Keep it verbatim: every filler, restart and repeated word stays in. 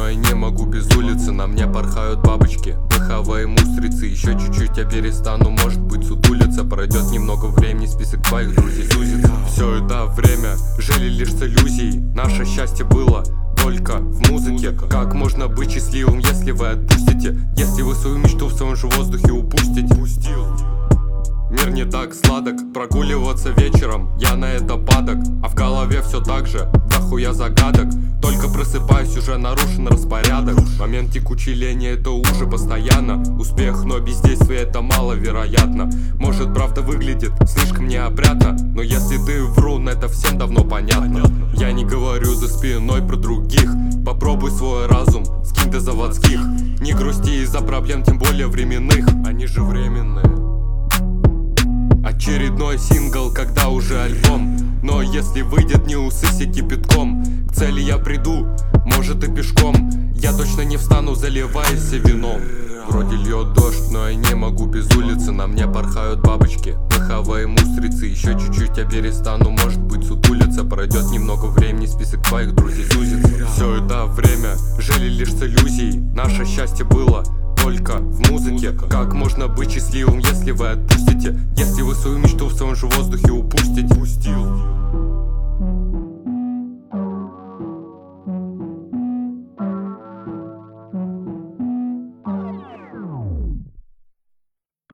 я не могу без улицы. На мне порхают бабочки, дыховые устрицы. Еще чуть-чуть я перестану, может быть, сутулиться. Пройдет немного времени, список твоих друзей сузится. Все это время жили лишь с иллюзией. Наше счастье было только в музыке. Как можно быть счастливым, если вы отпустите? Если вы свою мечту в своем же воздухе упустите? Мир не так сладок, прогуливаться вечером я на это падок. А в голове все так же, дохуя загадок. Только просыпаюсь, уже нарушен распорядок. Момент текучей лени, это уже постоянно. Успех, но бездействие, это маловероятно. Может, правда выглядит слишком неопрятно, но если ты врун, это всем давно понятно. Я не говорю за спиной про других. Попробуй свой разум, скинь до заводских. Не грусти из-за проблем, тем более временных. Они же временные. Очередной сингл, когда уже альбом. Но если выйдет, не усыся кипятком. К цели я приду, может и пешком. Я точно не встану, заливаясь вином. Вроде льет дождь, но я не могу без улицы. На мне порхают бабочки, дыховые устрицы. Еще чуть-чуть я перестану, может быть, сутулиться. Пройдет немного времени, список твоих друзей сузится. Все это время жили лишь с иллюзией. Наше счастье было только в музыке. Как можно быть счастливым, если вы отпустите? Если вы свою мечту в своем же воздухе